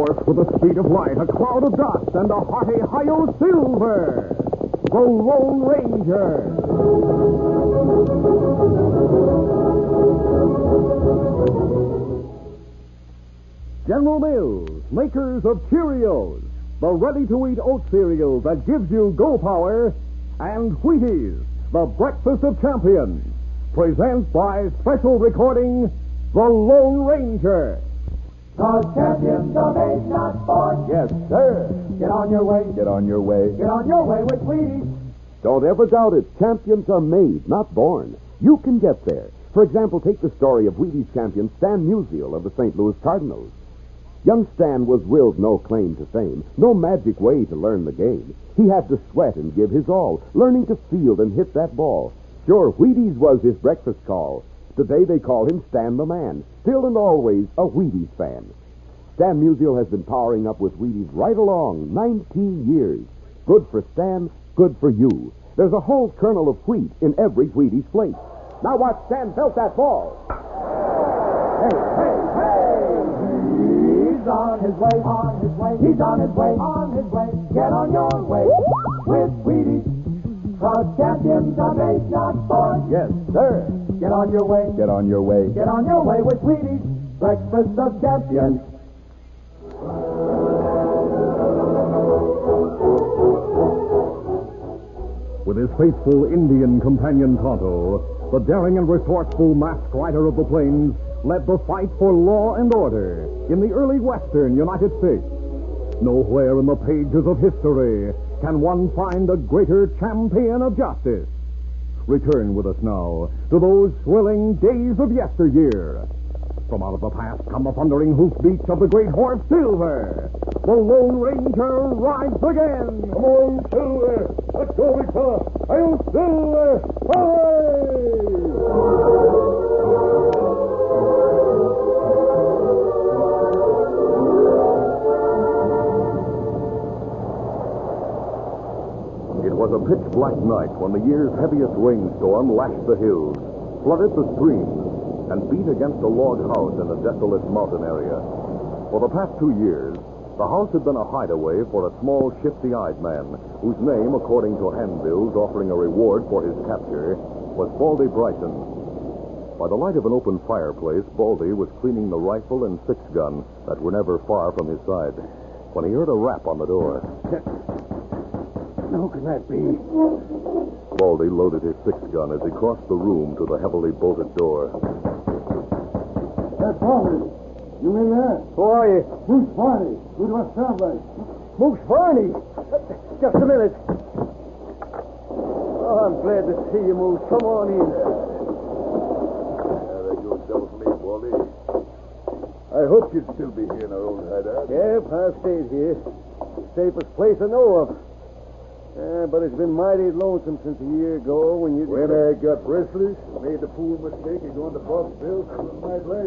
horse with the speed of light, a cloud of dust, and a hearty Hi-Yo Silver, the Lone Ranger. General Mills, makers of Cheerios, the ready-to-eat oat cereal that gives you go power, and Wheaties, the breakfast of champions, presents by special recording The Lone Ranger. The champions are made, not born. Yes, sir. Get on your way. Get on your way. Get on your way with Wheaties. Don't ever doubt it. Champions are made, not born. You can get there. For example, take the story of Wheaties champion Stan Musial of the St. Louis Cardinals. Young Stan was willed no claim to fame, no magic way to learn the game. He had to sweat and give his all, learning to field and hit that ball. Sure, Wheaties was his breakfast call. Today they call him Stan the Man, still and always a Wheaties fan. Stan Musial has been powering up with Wheaties right along, 19 years. Good for Stan, good for you. There's a whole kernel of wheat in every Wheaties plate. Now watch Stan belt that ball. Hey, hey, hey! He's on his way, on his way. He's on his way, on his way. Get on your way with Wheaties. The champions are made, not born. Yes, sir. Get on your way. Get on your way. Get on your way with Wheaties. Breakfast of champions. With his faithful Indian companion Tonto, the daring and resourceful masked rider of the plains led the fight for law and order in the early western United States. Nowhere in the pages of history can one find a greater champion of justice. Return with us now to those thrilling days of yesteryear. From out of the past come the thundering hoofbeats of the great horse Silver. The Lone Ranger rides again. Come on, Silver. Let's go, big fella. I'll Silver. It was a pitch-black night when the year's heaviest rainstorm lashed the hills, flooded the streams, and beat against a log house in a desolate mountain area. For the past 2 years, the house had been a hideaway for a small, shifty-eyed man, whose name, according to handbills offering a reward for his capture, was Baldy Bryson. By the light of an open fireplace, Baldy was cleaning the rifle and six-gun that were never far from his side, when he heard a rap on the door. Who can that be? Baldy loaded his six-gun as he crossed the room to the heavily bolted door. That's Barney. You in there? Who are you? Who's Barney? Who do I sound like? Moose Barney. Just a minute. Oh, I'm glad to see you, Moose. Come on in. That you tell me, Baldy. I hoped you'd still be here in our old hideout. Yep, I've stayed here. Safest place I know of. But it's been mighty lonesome since a year ago when you... When I got restless and made the fool mistake of going to Foxville for a night light.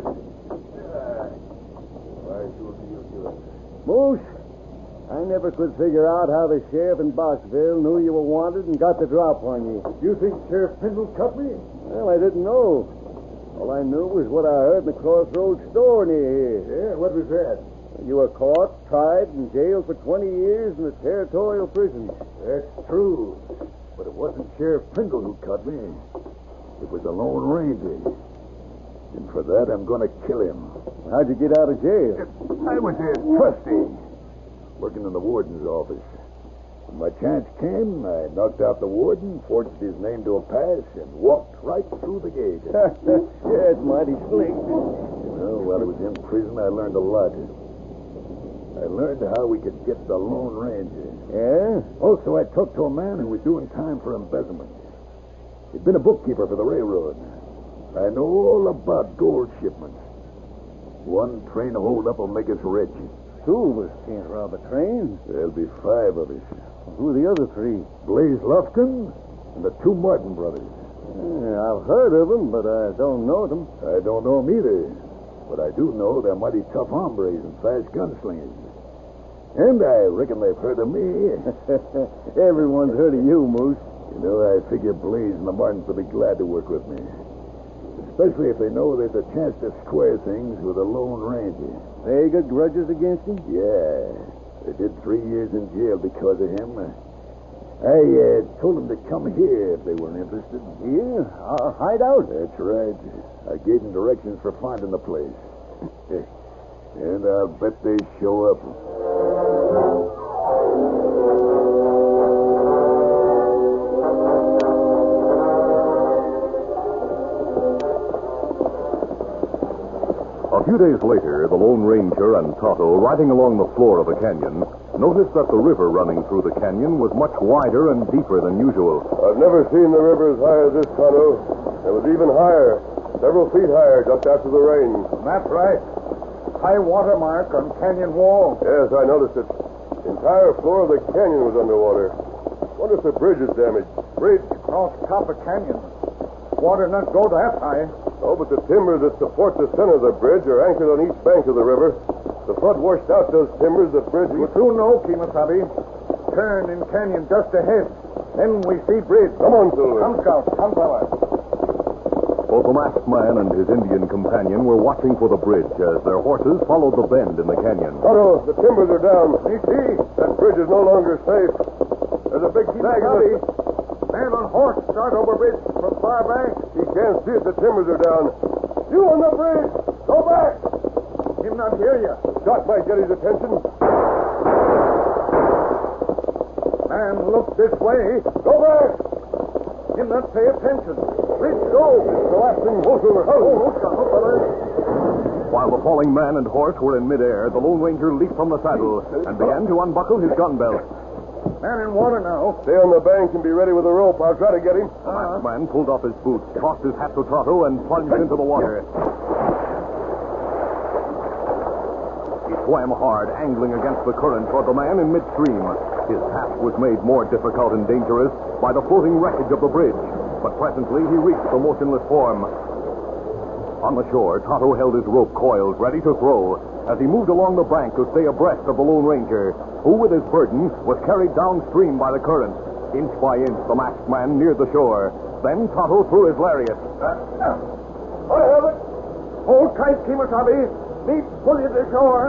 Why should you do it? Moose, I never could figure out how the sheriff in Boxville knew you were wanted and got the drop on you. You think Sheriff Pendle cut me? Well, I didn't know. All I knew was what I heard in the Crossroads store near here. Yeah, what was that? You were caught, tried, and jailed for 20 years in the territorial prison. That's true. But it wasn't Sheriff Pendle who cut me. It was the Lone Ranger. And for that, I'm going to kill him. How'd you get out of jail? I was a trustee, working in the warden's office. When my chance came, I knocked out the warden, forged his name to a pass, and walked right through the gate. Yeah, it's mighty slick. Well, while I was in prison, I learned a lot. I learned how we could get the Lone Ranger. Yeah? Also, I talked to a man who was doing time for embezzlement. He'd been a bookkeeper for the railroad. I know all about gold shipments. One train hold-up will make us rich. Two of us can't rob a train. There'll be 5 of us. Who are the other 3? Blaze Lufkin and the 2 Martin brothers. Yeah, I've heard of them, but I don't know them. I don't know them either. But I do know they're mighty tough hombres and fast gunslingers. And I reckon they've heard of me. Everyone's heard of you, Moose. You know, I figure Blaze and the Martins will be glad to work with me. Especially if they know there's a chance to square things with a Lone Ranger. They got grudges against him? Yeah. They did 3 years in jail because of him. I told them to come here if they were interested. Here? Our hideout? That's right. I gave them directions for finding the place. And I'll bet they show up. A few days later, the Lone Ranger and Tonto, riding along the floor of the canyon, noticed that the river running through the canyon was much wider and deeper than usual. I've never seen the river as high as this, Tonto. It was even higher, several feet higher just after the rain. That's right. High water mark on canyon wall. Yes, I noticed it. The entire floor of the canyon was underwater. Wonder if the bridge is damaged. Bridge across top of canyon. Water not go that high. Oh, but the timbers that support the center of the bridge are anchored on each bank of the river. The flood washed out those timbers. The bridge We was... soon know, Kimasabi. Turn in canyon just ahead. Then we see bridge. Come on, Silver. Come, Scout. Come, fella. Both the masked man and his Indian companion were watching for the bridge as their horses followed the bend in the canyon. Tonto, the timbers are down. Me see. That bridge is no longer safe. There's a big snag in Kimasabi. it. Man on horse start over bridge from far bank. He can't see it. The timbers are down. You on the bridge. Go back. Him not hear you. Shot might get his attention. Man, look this way. Go back. Him not pay attention. Bridge go. It's the last thing most of While the falling man and horse were in midair, the Lone Ranger leaped from the saddle and began to unbuckle his gun belt. Man in water now. Stay on the bank and be ready with a rope. I'll try to get him. The masked man pulled off his boots, tossed his hat to Tonto, and plunged into the water. He swam hard, angling against the current toward the man in midstream. His task was made more difficult and dangerous by the floating wreckage of the bridge. But presently he reached the motionless form. On the shore, Tonto held his rope coiled, ready to throw, as he moved along the bank to stay abreast of the Lone Ranger, who, with his burden, was carried downstream by the current. Inch by inch, the masked man neared the shore. Then Tonto threw his lariat. I have it. Hold tight, Kimasabi. Me pull you to shore.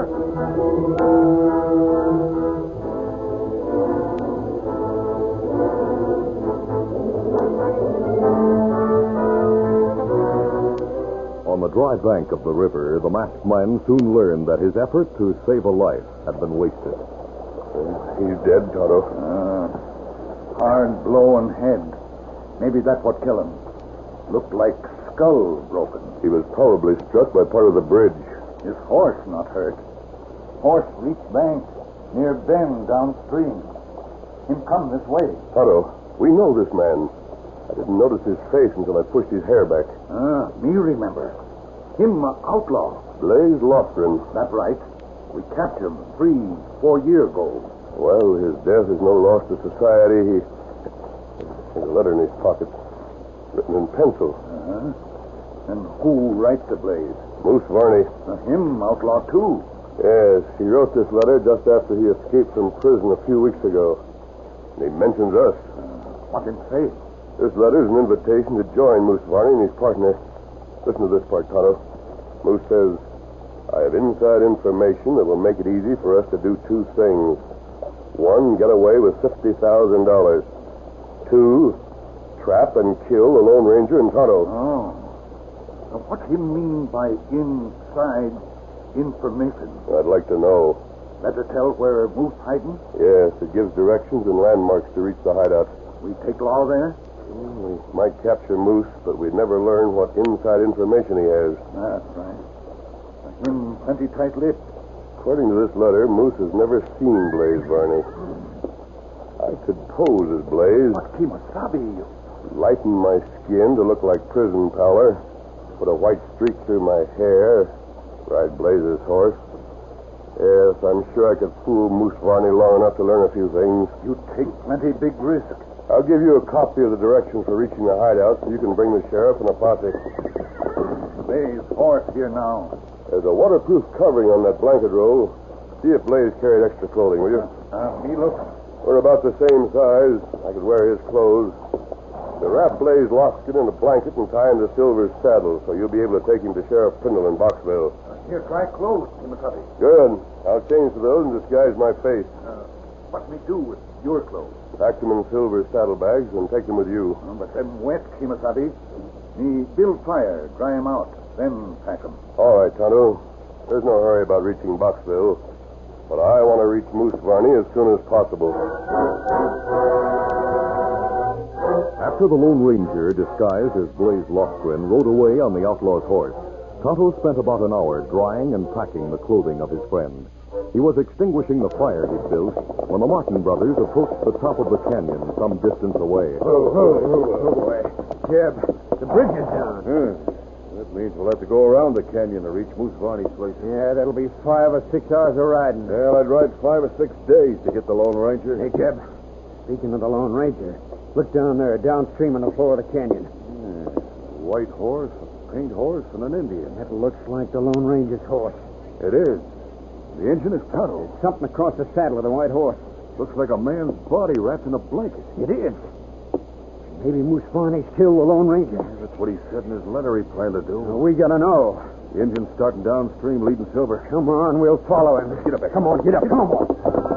On the dry bank of the river, the masked man soon learned that his effort to save a life had been wasted. He's dead, Tonto. Hard blow on head. Maybe that's what killed him. Looked like skull broken. He was probably struck by part of the bridge. His horse not hurt. Horse reached bank, near bend downstream. Him come this way. Tonto, we know this man. I didn't notice his face until I pushed his hair back. Me remember. Him outlaw. Blaze Lofgren. That right. We captured him 3-4 years ago. Well, his death is no loss to society. There's a letter in his pocket, written in pencil. And who writes the Blaze? Moose Varney. Him outlaw too. Yes, he wrote this letter just after he escaped from prison a few weeks ago. And he mentions us. What him say? This letter is an invitation to join Moose Varney and his partner. Listen to this part, Tonto. Moose says, I have inside information that will make it easy for us to do 2 things. 1, get away with $50,000. 2, trap and kill the Lone Ranger and Tonto. Now, what him mean by inside information? I'd like to know. That to tell where Moose hiding? Yes, it gives directions and landmarks to reach the hideout. We take law there? We might capture Moose, but we'd never learn what inside information he has. That's right. Him plenty tight-lipped. According to this letter, Moose has never seen Blaze Varney. I could pose as Blaze, But Kimasabi, lighten my skin to look like prison pallor, put a white streak through my hair, ride Blaze's horse. Yes, I'm sure I could fool Moose Varney long enough to learn a few things. you take plenty big risk. I'll give you a copy of the directions for reaching the hideout so you can bring the sheriff and a posse. Blaze horse here now. There's a waterproof covering on that blanket roll. See if Blaze carried extra clothing, will you? Me look. We're about the same size. I could wear his clothes. So wrap Blaze Lofton in a blanket and tie him to Silver's saddle so you'll be able to take him to Sheriff Prindle in Boxville. Here, try clothes, Kimasabi. Good. I'll change to those and disguise my face. What me do with your clothes? Pack them in Silver's saddlebags and take them with you. But them wet, Kimasabi. Me build fire, dry 'em out, then pack 'em. All right, Tonto. There's no hurry about reaching Boxville, but I want to reach Moose Varney as soon as possible. After the Lone Ranger, disguised as Blaze Lofgren, rode away on the outlaw's horse, Tonto spent about an hour drying and packing the clothing of his friend. He was extinguishing the fire he'd built when the Martin brothers approached the top of the canyon some distance away. Oh, boy. Jeb, the bridge is down. That means we'll have to go around the canyon to reach Moose Varney's place. Yeah, that'll be 5 or 6 hours of riding. Well, I'd ride 5 or 6 days to get the Lone Ranger. Hey, Jeb, speaking of the Lone Ranger, look down there, downstream on the floor of the canyon. White horse, a paint horse, and an Indian. That looks like the Lone Ranger's horse. It is. The engine is Tonto. Something across the saddle of the white horse. Looks like a man's body wrapped in a blanket. It is. Maybe Moose Varney's killed the Lone Ranger. That's what he said in his letter he planned to do. We gotta know. The engine's starting downstream, leading Silver. Come on, we'll follow him. Get up there. Come on, get up. Come on.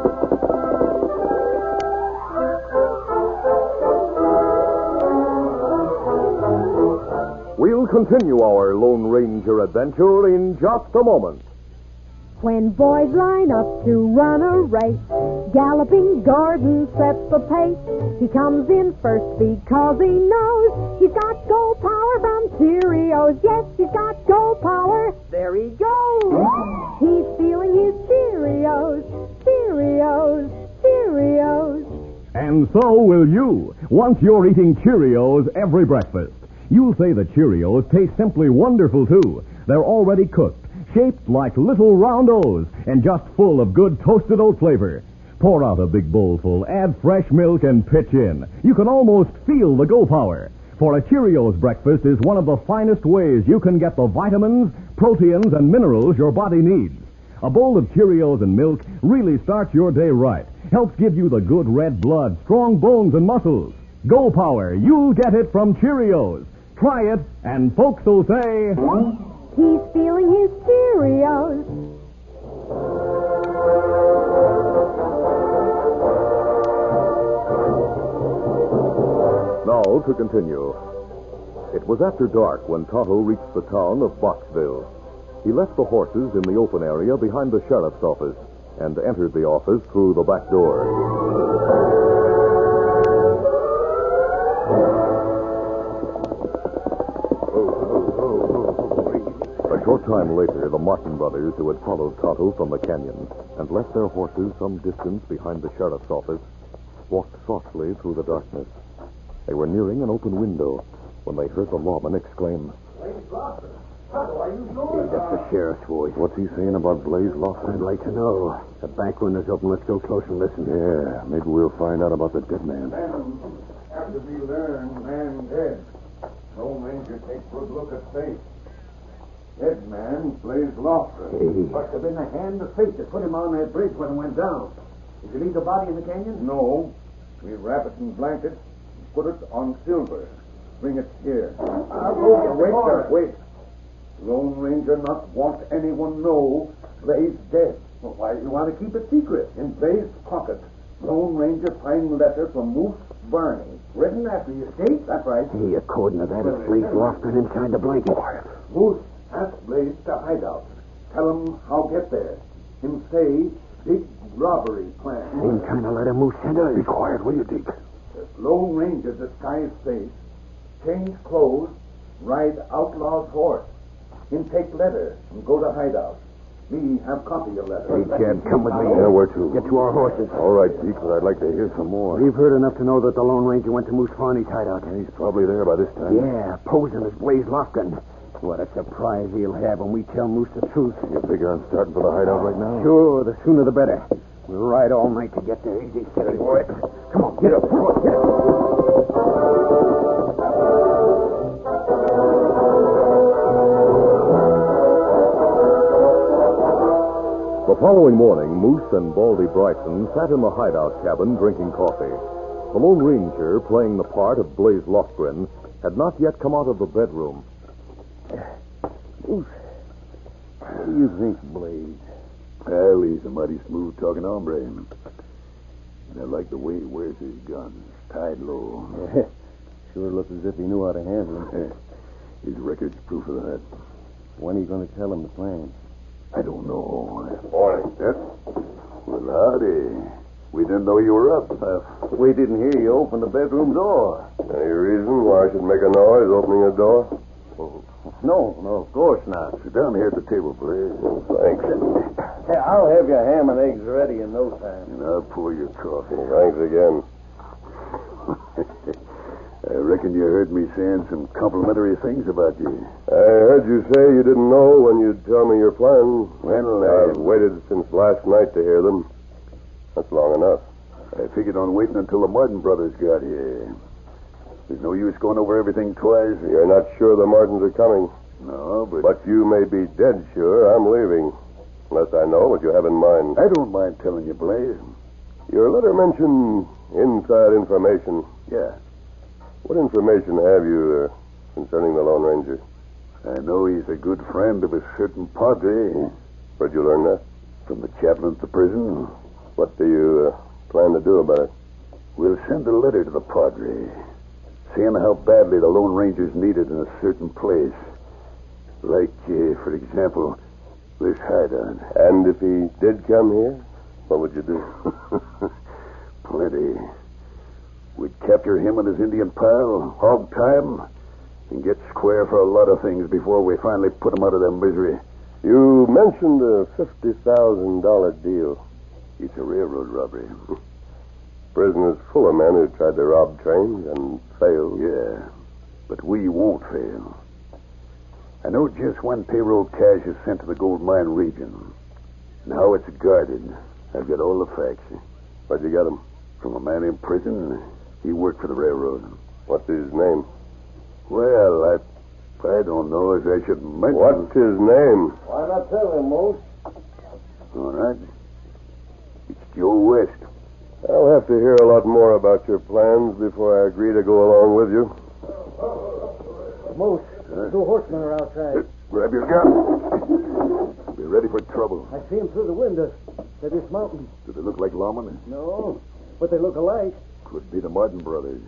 We'll continue our Lone Ranger adventure in just a moment. When boys line up to run a race, Galloping Gordon sets the pace. He comes in first because he knows he's got gold power from Cheerios. Yes, he's got gold power. There he goes. He's feeling his Cheerios, Cheerios, Cheerios. And so will you, once you're eating Cheerios every breakfast. You'll say the Cheerios taste simply wonderful, too. They're already cooked, shaped like little round O's, and just full of good toasted oat flavor. Pour out a big bowlful, add fresh milk, and pitch in. You can almost feel the go power. For a Cheerios breakfast is one of the finest ways you can get the vitamins, proteins, and minerals your body needs. A bowl of Cheerios and milk really starts your day right. Helps give you the good red blood, strong bones, and muscles. Go power, you'll get it from Cheerios. Try it, and folks will say... He's feeling his Cheerios. Now to continue. It was after dark when Tonto reached the town of Boxville. He left the horses in the open area behind the sheriff's office and entered the office through the back door. A short time later, the Martin brothers, who had followed Tonto from the canyon and left their horses some distance behind the sheriff's office, walked softly through the darkness. They were nearing an open window when they heard the lawman exclaim, Hey, that's the sheriff's voice. What's he saying about Blaze Lofton? I'd like to know. The back window's open. Let's go close and listen. Yeah, maybe we'll find out about the dead man. After we learn man dead, Lone Ranger take good look at face. Dead man, Blaze Lofton. Hey. Must have been the hand of fate that put him on that bridge when it went down. Did you leave the body in the canyon? No. We wrap it in blankets and put it on Silver. Bring it here. Wait. Lone Ranger not want anyone know Blaze dead. Well, why do you want to keep it secret? In Blaze's pocket, Lone Ranger find letter from Moose Varney. Written after you escape? That's right. Hey, according to that, it's Blaze Lofton inside the blanket. Moose ask Blaze to hide out. Tell him how get there. Him say big robbery plan. Same kind of letter Moose sent us. Be quiet, will you, Deke? Lone Ranger disguise face, change clothes, ride outlaw's horse. Him take letter and go to hideout. Me have copy of letter. Hey, Jed, come with me. Yeah, where to? Get to our horses. All right, Deke, but I'd like to hear some more. We've heard enough to know that the Lone Ranger went to Moose Varney's hideout. He's probably there by this time. Yeah, posing as Blaze Lofton. What a surprise he'll have when we tell Moose the truth. You figure on starting for the hideout right now? Sure, the sooner the better. We'll ride all night to get there. Easy, steady, boy. Come on, get up. Come on, get up. The following morning, Moose and Baldy Bryson sat in the hideout cabin drinking coffee. The Lone Ranger, playing the part of Blaze Lofgren, had not yet come out of the bedroom. What do you think, Blaze? Well, he's a mighty smooth-talking hombre. And I like the way he wears his guns, tied low. Sure looks as if he knew how to handle them. His record's proof of that. When are you going to tell him the plan? I don't know. Morning. Well, howdy. We didn't know you were up. We didn't hear you open the bedroom door. Any reason why I should make a noise opening a door? No, of course not. Sit down here at the table, please. Thanks. Hey, I'll have your ham and eggs ready in no time. And I'll pour your coffee. Thanks again. I reckon you heard me saying some complimentary things about you. I heard you say you didn't know when you'd tell me your plan. Well, I've waited since last night to hear them. That's long enough. I figured on waiting until the Martin brothers got here. There's no use going over everything twice. You're not sure the Martins are coming. No, But you may be dead sure I'm leaving. Unless I know what you have in mind. I don't mind telling you, Blaze. Your letter mentioned inside information. Yeah. What information have you concerning the Lone Ranger? I know he's a good friend of a certain padre. Where'd you learn that? From the chaplain at the prison. What do you plan to do about it? We'll send a letter to the padre, saying how badly the Lone Ranger's needed in a certain place. Like, for example, this hideout. And if he did come here, what would you do? Plenty. We'd capture him and his Indian pal, hog tie him, and get square for a lot of things before we finally put him out of their misery. You mentioned a $50,000 deal. It's a railroad robbery. Prison is full of men who tried to rob trains and failed. Yeah, but we won't fail. I know just when payroll cash is sent to the gold mine region and how it's guarded. I've got all the facts. Where'd you get him? From a man in prison. He worked for the railroad. What's his name? Well, I don't know if I should mention... What's his name? Why not tell him, Moose? All right. It's Joe West. I'll have to hear a lot more about your plans before I agree to go along with you. Moose, two horsemen are outside. Grab your gun. Be ready for trouble. I see them through the window. They're dismounting. Do they look like lawmen? No, but they look alike. Could be the Martin brothers.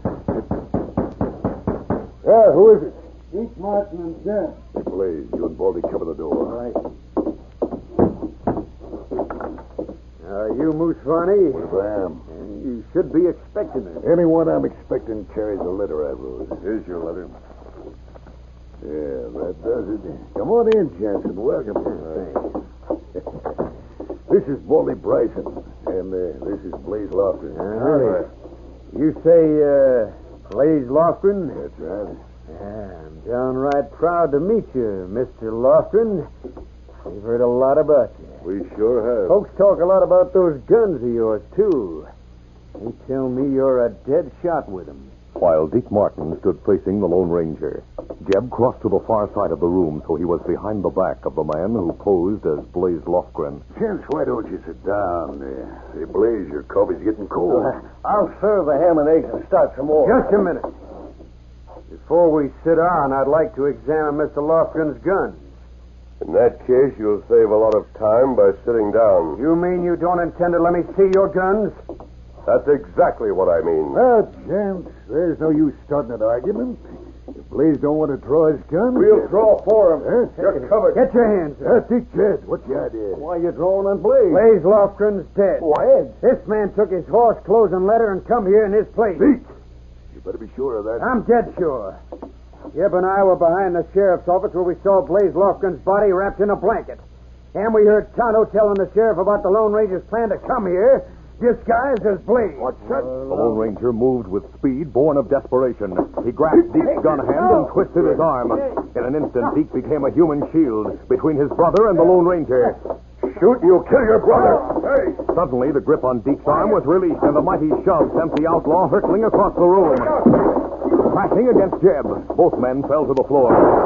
Yeah, who is it? Each Martin and Jen. Blaze, you and Baldy cover the door. Right. You Moose Varney? Yes, I am. You should be expecting it. Anyone I'm expecting carries a letter I wrote. Here's your letter. Yeah, that does it. Come on in, Jensen. Welcome. This is Baldy Bryson, and this is Blaze Lofgren. Howdy. You say, Blaze Lofgren? That's right. I'm downright proud to meet you, Mr. Lofgren. We've heard a lot about you. We sure have. Folks talk a lot about those guns of yours, too. They tell me you're a dead shot with them. While Deke Martin stood facing the Lone Ranger, Jeb crossed to the far side of the room so he was behind the back of the man who posed as Blaze Lofgren. Gents, why don't you sit down? Say, Blaze, your coffee's getting cold. I'll serve the ham and eggs and start some more. Just a minute. Before we sit down, I'd like to examine Mr. Lofgren's guns. In that case, you'll save a lot of time by sitting down. You mean you don't intend to let me see your guns? That's exactly what I mean. Well, gents, there's no use starting an argument. If Blaze don't want to draw his gun... We'll draw for him. Huh? You're covered. Get your hands up. Dick Jed, what's your idea? Why are you drawing on Blaze? Blaze Lofgren's dead. What? This man took his horse, clothes, and letter and come here in his place. Deke, you better be sure of that. I'm dead sure. Jeb and I were behind the sheriff's office where we saw Blaze Lofgren's body wrapped in a blanket. And we heard Tonto telling the sheriff about the Lone Ranger's plan to come here, disguised as Blaze. What's that? The Lone Ranger moved with speed born of desperation. He grasped Deke's gun hand and twisted his arm. In an instant, Deke became a human shield between his brother and the Lone Ranger. Shoot, you'll kill your brother. Hey! Suddenly, the grip on Deke's arm was released, and the mighty shove sent the outlaw hurtling across the room. Crashing against Jeb, both men fell to the floor.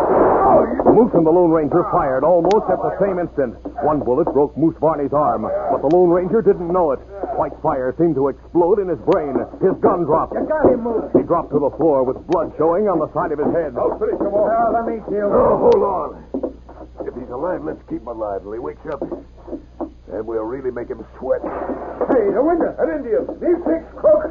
Moose and the Lone Ranger fired almost at the same instant. One bullet broke Moose Varney's arm, but the Lone Ranger didn't know it. White fire seemed to explode in his brain. His gun dropped. You got him, Moose. He dropped to the floor with blood showing on the side of his head. I'll finish him off. Well, let me kill him. Oh, hold on. If he's alive, let's keep him alive till he wakes up. Then we'll really make him sweat. Hey, the window. An Indian. These six crooks.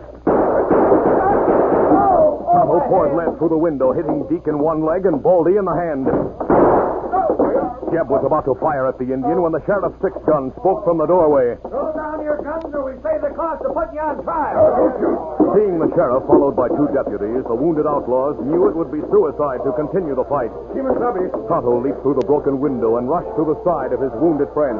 Tonto poured lead through the window, hitting Deke in one leg and Baldy in the hand. Jeb was about to fire at the Indian when the sheriff's six-gun spoke from the doorway. Throw down your guns or we save the cost of putting you on trial. Don't shoot. Seeing the sheriff followed by two deputies, the wounded outlaws knew it would be suicide to continue the fight. Tonto leaped through the broken window and rushed to the side of his wounded friend.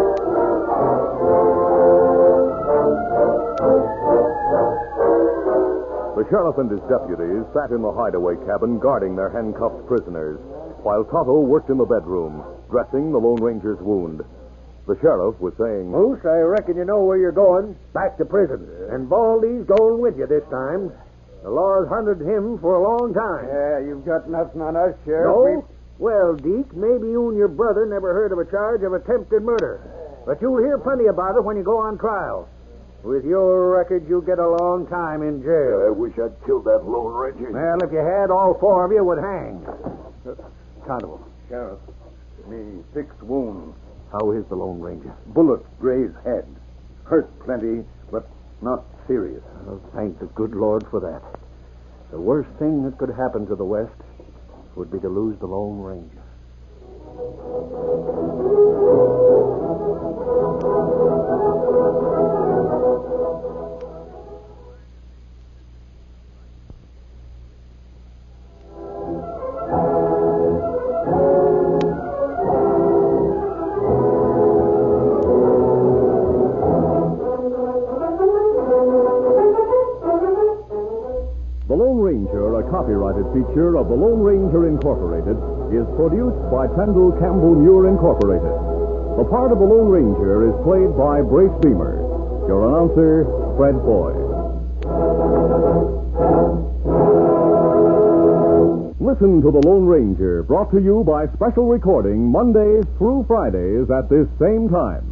The sheriff and his deputies sat in the hideaway cabin guarding their handcuffed prisoners, while Tonto worked in the bedroom, dressing the Lone Ranger's wound. The sheriff was saying, Moose, I reckon you know where you're going. Back to prison. And Baldy's going with you this time. The law's hunted him for a long time. Yeah, you've got nothing on us, Sheriff. No? Well, Deke, maybe you and your brother never heard of a charge of attempted murder. But you'll hear plenty about it when you go on trial. With your record, you'll get a long time in jail. I wish I'd killed that Lone Ranger. Well, if you had, all four of you would hang. Tonto. Sheriff, me 6 wounds. How is the Lone Ranger? Bullet grazed head. Hurt plenty, but not serious. Well, thank the good Lord for that. The worst thing that could happen to the West would be to lose the Lone Ranger. The Lone Ranger, a copyrighted feature of the Lone Ranger Incorporated, is produced by Pendle Campbell Muir Incorporated. The part of the Lone Ranger is played by Brace Beamer. Your announcer, Fred Boyd. Listen to the Lone Ranger, brought to you by special recording Mondays through Fridays at this same time.